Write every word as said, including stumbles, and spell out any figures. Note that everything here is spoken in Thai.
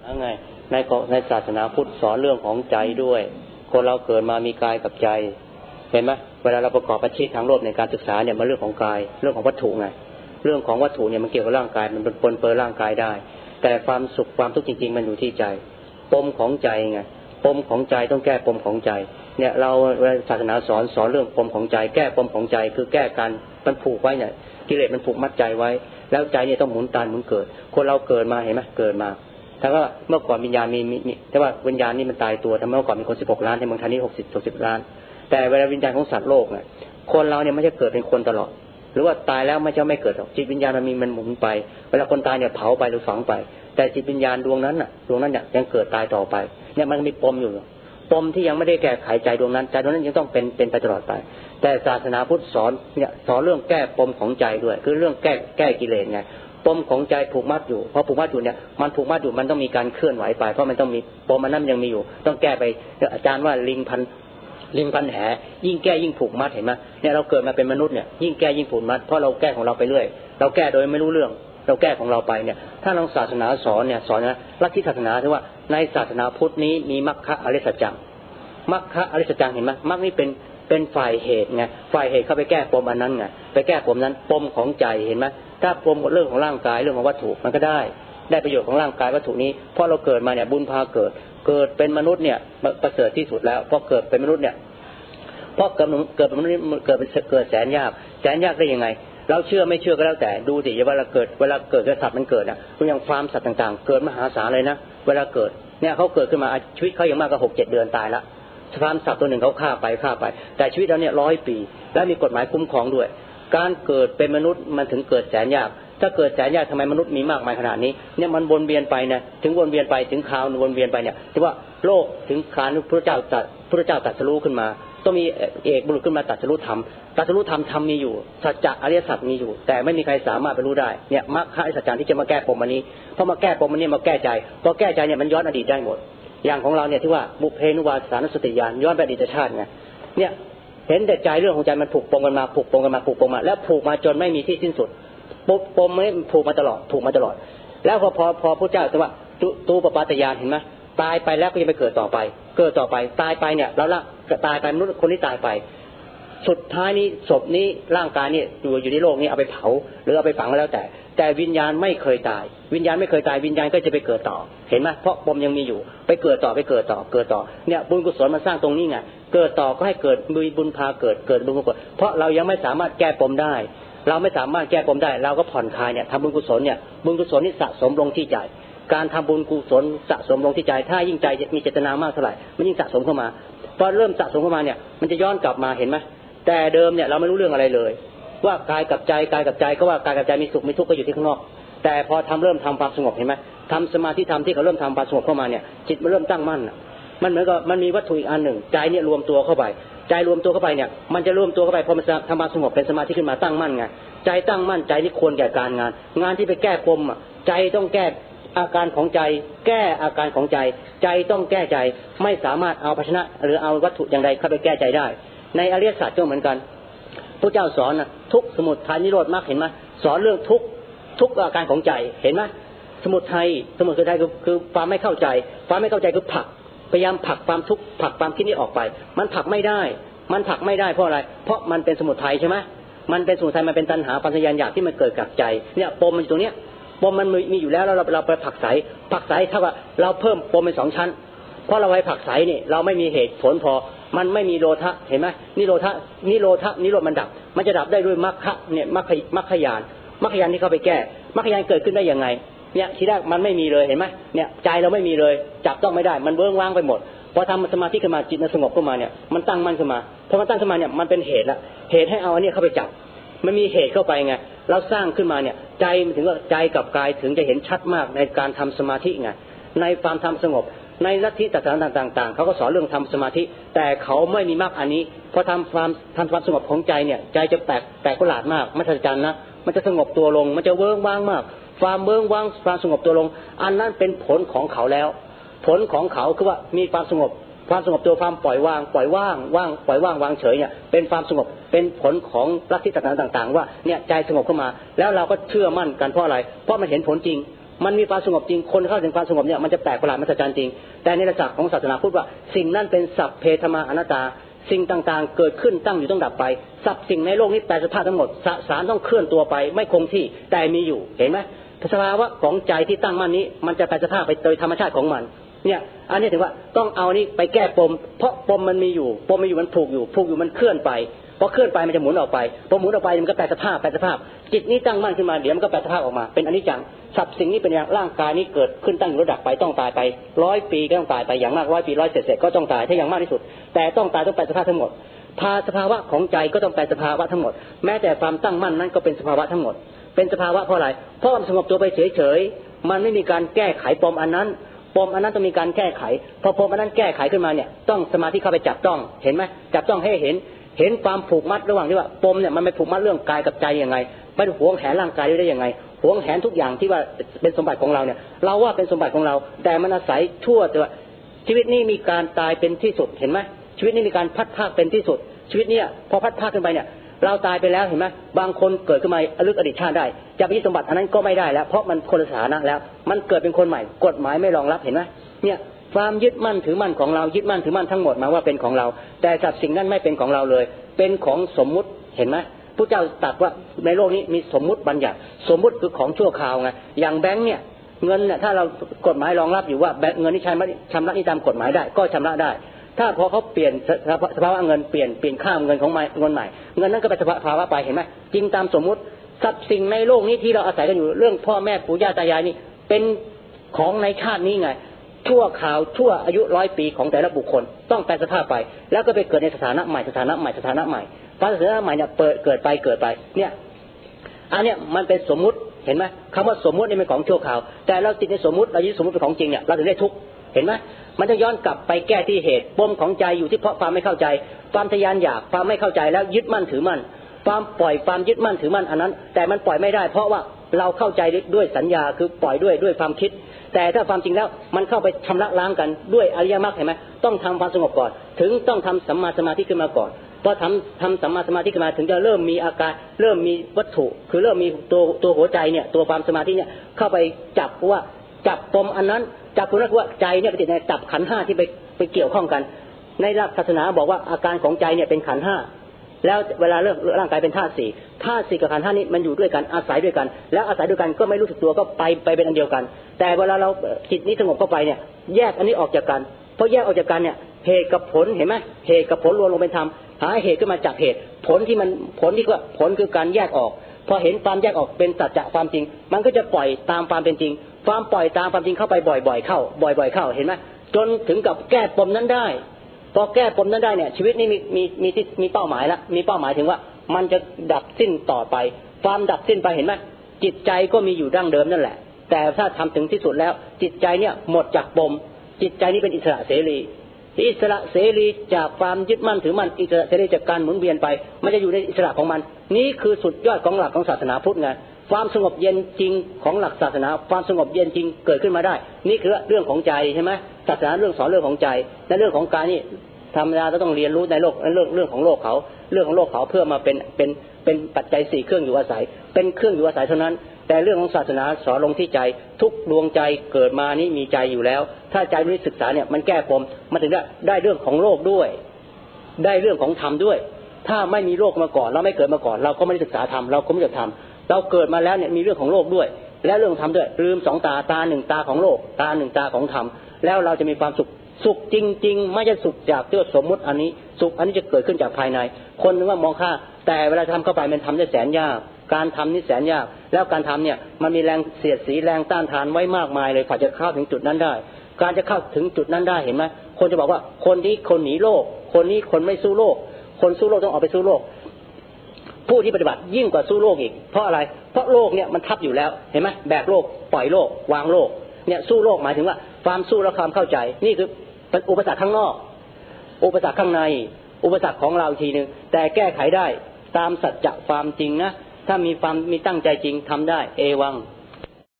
ไงในในศาสนาพุทธสอนเรื่องของใจด้วยคนเราเกิดมามีกายกับใจเห็นไหมเวลาเราประกอบอาชีพทางโลกในการศึกษาเนี่ยมันเรื่องของกายเรื่องของวัตถุไงเรื่องของวัตถุเนี่ยมันเกี่ยวกับร่างกายมันเป็นปนเปื้อนร่างกายได้แต่ความสุขความทุกข์จริงๆมันอยู่ที่ใจปมของใจไงปมของใจต้องแก้ปมของใจเนี่ยเราศาสนาสอนสอนเรื่องปมของใจแก้ปมของใจคือแก้การมันผูกไว้เนี่ยกิเลสมันผูกมัดใจไว้แล้วใจเนี่ยต้องหมุนตามหมุนเกิดคนเราเกิดมาเห็นไหมเกิดมาถ้าว่าเมื่อก่อนวิญญาณมีมีแต่ว่าวิญญาณนี่มันตายตัวทำไมเมื่อก่อนมีคนสิบหกล้านในเมืองไทยนี่หกสิบ หกสิบล้านแต่เวลาวิญญาณของสัตว์โลกเนี่ยคนเราเนี่ยไม่ใช่เกิดเป็นคนตลอดหรือว่าตายแล้วไม่ใช่ไม่เกิดหรอกจิตวิญญาณมันมีมันหมุนไปเวลาคนตายเนี่ยเผาไปหรือฝังไปแต่จิตวิญญาณดวงนั้นน่ะดวงนั้นเนี่ยยังเกิดตายต่อไปเนี่ยมันมีปมอยู่ปมที่ยังไม่ได้แก้ไขใจดวงนั้นใจดวงนั้นยังต้องเป็นเป็นไปตลอดไปแต่ศาสนาพุทธสอนเนี่ยสอนเรื่องแก้ปมของใจด้วยคือเรื่องแก้แก้กิเลสไงปมของใจผูกมัดอยู่พอผูกมัดอยู่เนี่ยมันผูกมัดอยู่มันต้องมีการเคลื่อนไหวไปเพราะมันต้องมีปมมันนั้นยังมีอยู่ต้องแก้ไปอาจารย์ว่าลิงพันลิงพันแหยิ่งแก้ยิ่งผูกมัดเห็นไหมเนี่ยเราเกิดมาเป็นมนุษย์เนี่ยยิ่งแก้ยิ่งผูกมัดเพราะเราแก้ของเราไปเรื่อยเราแก้โดยไม่รู้เรื่องเราแก้ของเราไปเนี่ยถ้าเราศาสนาสอนเนี่ยสอนนะลัทธิศาสนาที่ว่าในศาสนาพุทธนี้มีมรรคอริยสัจจังมรรคอริยสัจจังเห็นไหมมรรคนี่เป็นเป็นฝ่ายเหตุไงฝ่ายเหตุเข้าไปแก้ปมอันนั้นไงไปแก้ปมนั้นปมของใจเห็นไหมถ้าปมเรื่องของร่างกายเรื่องของวัตถุมันก็ได้ได้ประโยชน์ของร่างกายวัตถุนี้เพราะเราเกิดมาเนี่ยบุญพาเกิดเกิดเป็นมนุษย์เนี่ยประเสริฐที่สุดแล้วเพราะเกิดเป็นมนุษย์เนี่ยเพราะเกิดเกิดเป็นมนุษย์เกิดเกิดแสนยากแสนยากได้ยังไงเราเชื่อไม่เชื่อก็แล้วแต่ดูสิเวลาเกิดเวลาเกิดกษัตริย์มันเกิดอ่ะอย่างฟาร์มสัตว์ต่างๆเกิดมหาศาลเลยนะเวลาเกิดเนี่ยเขาเกิดขึ้นมาชีวิตเขาอย่างมากก็หกเจ็ดเดือนตายละฟาร์มสัตว์ตัวหนึ่งเขาฆ่าไปฆ่าไปแต่ชีวิตเราเนี่ยร้อยปีและมีกฎหมายคุ้มครองด้วยการเกิดเป็นมนุษย์มันถึงเกิดแสนยากถ้าเกิดแสนยากทำไมมนุษย์มีมากมายขนาดนี้เนี่ยมันวนเวียนไปนะถึงวนเวียนไปถึงคราววนเวียนไปเนี่ยที่ว่าโลกถึงคราวพระเจ้าตรัสพระเจ้าตรัสรู้ขึ้นมาต้องมีเอกบุรุษขึ้นมาตรัสรู้ธรรมตรัสรู้ธรรมธรรมมีอยู่สัจจะอริยสัจมีอยู่แต่ไม่มีใครสามารถไปรู้ได้เนี่ยมรรคอริยสัจจ์ที่จะมาแก้ปมอันนี้เพราะมาแก้ปมอันนี้มาแก้ใจพอแก้ใจเนี่ยมันย้อนอดีตได้หมดอย่างของเราเนี่ยที่ว่าบุพเพนุวาสานสติญาณย้อนไปอดีตชาติไงเนี่ยเห็นแต่ใจเรื่องของใจมันผูกปมกันมาผูกปมกันมาผูกปมมาแล้วผูกมาจนไม่มีที่สิ้นสุดปุ๊บปมมันผูกมาตลอดผูกมาตลอดแล้วพอพอพอพระเจ้าแต่ว่าตูปปาตญาณเห็นไหมตายไปแล้วก็ยังไปเกิดต่อไปเกิดต่อไปตายไปเนี่ยเราละตายไปมนุษย์คนที่ตายไปสุดท้ายนี้ศพนี้ร่างกายนี่อยู่อยู่ในโลกนี้เอาไปเผาหรือเอาไปฝังแล้วแต่แต่วิญญาณไม่เคยตายวิญญาณไม่เคยตายวิญญาณก็จะไปเกิดต่อเห็นไหมเพราะปมยังมีอยู่ไปเกิดต่อไปเกิดต่อเกิดต่อเนี่ยบุญกุศลมาสร้างตรงนี้ไงเกิดต่อก็ให้เกิดมีบุญพาเกิดเกิดบุญกุศลเพราะเรายังไม่สามารถแก้ปมได้เราไม่สามารถแก้ปมได้เราก็ผ่อนคลายเนี่ยทำบุญกุศลเนี่ยบุญกุศลนี่สะสมลงที่ใจการทำบุญกุศลสะสมลงที่ใจถ้ายิ่งใจมีเจตนามากเท่าไหร่มันยิ่งสะสมเข้ามาพอเริ่มสะสมเข้ามาเนี่ยมันจะย้อนกลับมาเห็นไหมแต่เดิมเนี่ยเราไม่รู้เรื่องอะไรเลยว่ากายกับใจกายกับใจก็ว่ากายกับใจมีสุขมีทุกข์ก็อยู่ที่ข้างนอกแต่พอทำเริ่มทำความสงบเห็นไหมทำสมาธิธรรมที่เขาเริ่มทำความสงบเข้ามาเนี่ยจิตมันเริ่มตั้งมั่นมันเหมือนกับมันมีวัตถุอีกอันหนึ่งใจเนี่ยรวมตัวเข้าไปใจรวมตัวเข้าไปเนี่ยมันจะรวมตัวเข้าไปพอมันทำความสงบเป็นสมาธิขึ้นมาตั้งมั่นไงใจตั้งมั่นใจนี่ควรแก่การงานงานที่ไปแก้ปมอ่ะใจต้องแก้อาการของใจแก้อาการของใจใจต้องแก้ใจไม่สามารถเอาภาชนะหรือเอาวัตถุอย่างใดเข้าไปแก้ใจได้ในอริยสัจก็เหมือนกันพระเจ้าสอนนะทุกสมุทัยนิโรธมรรคเห็นไหมสอนเรื่องทุกทุกอาการของใจเห็นไหมสมุทัยสมุทัยคือคือความไม่เข้าใจความไม่เข้าใจคือผลักพยายามผลักความทุกข์ผลักความคิดนี้ออกไปมันผลักไม่ได้มันผลักไม่ได้เพราะอะไรเพราะมันเป็นสมุทัยใช่ไหมมันเป็นสมุทัยมันเป็นตัณหาปัญญาอยากที่มันเกิดกับใจเนี่ยปมมันอยู่ตรงเนี้ยปมมันมีอยู่แล้วแล้วเราเราไปผลักไสผลักไสเท่ากับเราเพิ่มปมเป็นสองชั้นเพราะเราไปผลักไสนี่เราไม่มีเหตุผลพอมันไม่มีโลทะเห็นไหมนิโรธะนิโรธะนิโรธมันดับมันจะดับได้ด้วยมรรคเนี่ยมรรคมรรคญาณมรรคญาณที่เข้าไปแก้มรรคญาณเกิดขึ้นได้ยังไงเนี่ยทีแรกมันไม่มีเลยเห็นไหมเนี่ยใจเราไม่มีเลยจับต้องไม่ได้มันเบื้องว่างไปหมดพอทำสมาธิขึ้นมาจิตมันสงบขึ้นมาเนี่ยมันตั้งมั่นขึ้นมาพอมันตั้งขึ้นมาเนี่ยมันเป็นเหตุละเหตุให้เอาอันนี้เข้าไปจับมันมีเหตุเข้าไปไงเราสร้างขึ้นมาเนี่ยใจมันถึงว่าใจกับกายถึงจะเห็นชัดมากในการทำสมาธิไงในความทำสงบในลัทธิศาสนาต่างๆเขาก็สอนเรื่องทำสมาธิแต่เขาไม่มีมรรคอันนี้พอทำความทำความสงบของใจเนี่ยใจจะแตกแตกประหลาดมากมหัศจรรย์นะมันจะสงบตัวลงมันจะเวิ้งว้างมากความเวิ้งว้างความสงบตัวลงอันนั้นเป็นผลของเขาแล้วผลของเขาคือว่ามีความสงบความสงบตัวความปล่อยวางปล่อยว่างว่างปล่อยว่างวางเฉยเนี่ยเป็นความสงบเป็นผลของลัทธิศาสนาต่างๆว่าเนี่ยใจสงบเข้ามาแล้วเราก็เชื่อมั่นกันเพราะอะไรเพราะมันเห็นผลจริงมันมีความสงบจริงคนเข้าถึงความสงบเนี่ยมันจะแปลกประหลาดมหัศจรรย์จริงแต่ในหลักของศาสนาพุทธว่าสิ่งนั้นเป็นสัพเพธรรมาอนัตตาสิ่งต่างๆเกิดขึ้นตั้งอยู่ต้องดับไปสับสิ่งในโลกนี้แปรสภาพทั้งหมดสสารต้องเคลื่อนตัวไปไม่คงที่แต่มีอยู่เห็นไหมสภาวะของใจที่ตั้งมั่นนี้มันจะแปรสภาพไปโดยธรรมชาติของมันเนี่ยอันนี้ถึงว่าต้องเอานี่ไปแก้ปมเพราะปมมันมีอยู่ปมมันอยู่มันผูกอยู่ผูกอยู่มันเคลื่อนไปพอเคลื่อนไปมันจะหมุนออกไปพอหมุนออกไปมันก็แปรสภาพแปรสภาพจิตนี้ตั้งมั่นขึ้นมาเดี๋ยวมันก็แปรสภาพออกมาเป็นอนิจจังสับสิ่งนี้เป็นอย่างร่างกายนี้เกิดขึ้นตั้งอยู่ระดับไปต้องตายไปร้อยปีก็ต้องตายไปอย่างมากร้อยปีร้อยเศษๆก็ต้องตายถ้าอย่างมากที่สุดแต่ต้องตายต้องแปรสภาพทั้งหมดภาสภาวะของใจก็ต้องแปลสภาวะทั้งหมดแม้แต่ความตั้งมั่นนั้นก็เป็นสภาวะทั้งหมดเป็นสภาวะเพราะอะไรเพราะมันสงบตัวไปเฉยๆมันไม่มีการแก้ไขปมอันนั้นปมอันนั้นต้องมีการแก้ไขพอปมอันนั้นแก้ไขขึ้นมาเนี่ยต้องสมาธิเข้าไปจับต้องเห็นไหมจับต้องให้เห็นเห็นความผูกมัดระหว่างที่ว่าปมเนี่ยมันไม่ผูกมัดเรื่องกายกับใจยังไงไม่หวงแหนร่างกายได้ยังไงหวงแหนทุกอย่างที่ว่าเป็นสมบัติของเราเนี่ยเราว่าเป็นสมบัติของเราแต่มันอาศัยชั่วตัวชีวิตนี้มีการตายเป็นที่สุดเห็นไหมชีวิตนี้มีการพัดพากเป็นที่สุดชีวิตนี้พอพัดพากขึ้นไปเนี่ยเราตายไปแล้วเห็นไหมบางคนเกิดขึ้นมาอลึกอดีตชาติได้จะไปยึดสมบัติอันนั้นก็ไม่ได้แล้วเพราะมันคนละสถานะแล้วมันเกิดเป็นคนใหม่กฎหมายไม่รองรับเห็นไหมเนี่ยความยึดมั่นถือมั่นของเรายึดมั่นถือมั่นทั้งหมดมาว่าเป็นของเราแต่สัตว์สิ่งนั้นไม่เป็นของเราเลยเป็นของสมมุติเห็นไหมพระเจ้าตรัสว่าในโลกนี้มีสมมุติบัญญัติสมมุติคือของชั่วคราวไงอย่างแบงค์เนี่ยเงินเนี่ยถ้าเรากฎหมายรองรับอยู่ว่าเงินที่ใช้ชำระนี่ตามกฎหมายได้ก็ชำระได้ถ้าพอเขาเปลี่ยนสภาวะเงินเปลี่ยนเปลี่ยนค่าเงินของเงินใหม่เงินนั้นก็เป็นสภาวะไปเห็นไหมจริงตามสมมุติทรัพย์สิ่งในโลกนี้ที่เราอาศัยกันอยู่เรื่องพ่อแม่ปู่ย่าตายายนี่เป็นของในชาตินี้ไงชั่วข่าวชั่วอายุร้อยปีของแต่ละบุคคลต้องแปลสภาพไปแล้วก็ไปเกิดในสถานะใหม่สถานะใหม่สถานะใหม่พอสถานะใหม่เนี่ยเปิดเกิดไปเกิดไปเนี่ยอันเนี้ยมันเป็นสมมุติเห็นไหมคำว่าสมมุตินี่เป็นของชั่วข่าวแต่เราติดในสมมุติเรายึดสมมุติเป็นของจริงเนี่ยเราถึงได้ทุกข์เห็นไหมมันจะย้อนกลับไปแก้ที่เหตุปมของใจอยู่ที่เพราะความไม่เข้าใจความทะยานอยากความไม่เข้าใจแล้วยึดมั่นถือมั่นความปล่อยความยึดมั่นถือมั่นอันนั้นแต่มันปล่อยไม่ได้เพราะว่าเราเข้าใจด้วยสัญญาคือปล่อยด้วยด้วยความคิดแต่ถ้าความจริงแล้วมันเข้าไปชำระล้างกันด้วยอริยมรรคเห็นไหมต้องทำความสงบก่อนถึงต้องทำสัมมาสมาธิขึ้นมาก่อนพอทำทำสัมมาสมาธิขึ้นมาถึงจะเริ่มมีอาการเริ่มมีวัตถุคือเริ่มมีตัวตัวหัวใจเนี่ยตัวความสมาธิเนี่ยเข้าไปจับว่าจับปมอันนั้นจับตัวนั้นว่าใจเนี่ยไปติดในจับขันธ์ห้าที่ไปไปเกี่ยวข้องกันในหลักศาสนาบอกว่าอาการของใจเนี่ยเป็นขันธ์ห้าแล้วเวลาเริ่มร่างกายเป็นธาตุสี่ธาตุสี่กับขันธ์ห้านี้มันอยู่ด้วยกันอาศัยด้วยกันแล้วอาศัยด้วยกันก็ไม่รู้สึกตัวก็ไปไปเป็นอันเดียวกันแต่เวลาเราจิตนี้สงบเข้าไปเนี่ยแยกอันนี้ออกจากกันเพราะแยกออกจากกันเนี่ยเหตุกับผลเห็นไหมเหตุกับผลรวมลงเป็นธรรมหาเหตุขึ้นมาจากเหตุผลที่มันผลที่ว่าผลคือการแยกออกพอเห็นความแยกออกเป็นสัจจะความจริงมันก็จะปล่อยตามความเป็นจริงความปล่อยตามความจริงเข้าไปบ่อยๆเข้าบ่อยๆเข้าเห็นไหมจนถึงกับแก้ปมนั้นได้พอแก้ปมนั้นได้เนี่ยชีวิตนี้มีมีมีที่มีเป้าหมายแล้วมีเป้าหมายถึงว่ามันจะดับสิ้นต่อไปความดับสิ้นไปเห็นไหมจิตใจก็มีอยู่ดั้งเดิมนั่นแหละแต่ถ้าทำถึงที่สุดแล้วจิตใจเนี่ยหมดจากปมจิตใจนี้เป็นอิสระเสรีอิสระเสรีจากความยึดมั่นถือมั่นอิสระเสรีจากการหมุนเวียนไปมันจะอยู่ในอิสระของมันนี่คือสุดยอดของหลักของศาสนาพุทธไงความสงบเย็นจริงของหลักศาสนาความสงบเย็นจริงเกิดขึ้นมาได้นี่คือเรื่องของใจใช่ไหมศาสนาเรื่องสอนเรื่องของใจในเรื่องของกายนี่ธรรมดาเราต้องเรียนรู้ในโลกเรื่องเรื่องของโลกเขาเรื่องของโลกเขาเพื่อมาเป็นเป็นเป็นปัจจัยสี่เครื่องอยู่อาศัยเป็นเครื่องอยู่อาศัยเท่านั้นแต่เรื่องของศาสนาสอนลงที่ใจทุกดวงใจเกิดมานี้มีใจอยู่แล้วถ้าใจไม่ศึกษาเนี่ยมันแก้ปมมันถึงได้ได้เรื่องของโลกด้วยได้เรื่องของธรรมด้วยถ้าไม่มีโลกมาก่อนเราไม่เกิดมาก่อนเราก็ไม่ได้ศึกษาธรรมเราก็ไม่รู้ธรรมเราเกิดมาแล้วเนี่ยมีเรื่องของโลกด้วยและเรื่องธรรมด้วยลืมสองตาตาหนึ่งตาของโลกตาหนึ่งตาของธรรมแล้วเราจะมีความสุขสุขจริงๆไม่ใช่สุขจากที่สมมุติอันนี้สุขอันนี้จะเกิดขึ้นจากภายในคนนึกว่ามองค่าแต่เวลาทำเข้าไปมันทำได้แสนยากการทำนี่แสนยากแล้วการทำเนี่ยมันมีแรงเสียดสีแรงต้านทานไว้มากมายเลยกว่าจะเข้าถึงจุดนั้นได้การจะเข้าถึงจุดนั้นได้เห็นไหมคนจะบอกว่าคนที่คนหนีโลกคนนี้คนไม่สู้โลกคนสู้โลกต้องออกไปสู้โลกผู้ที่ปฏิบัติยิ่งกว่าสู้โลกอีกเพราะอะไรเพราะโลกเนี่ยมันทับอยู่แล้วเห็นไหมแบกโลกปล่อยโลกวางโลกเนี่ยสู้โลกหมายถึงว่าความสู้และความเข้าใจนี่คือเป็นอุปสรรคข้างนอกอุปสรรคข้างในอุปสรรคของเราอีกทีนึงแต่แก้ไขได้ตามสัจจะความจริงนะถ้ามีความมีตั้งใจจริงทำได้เอวัง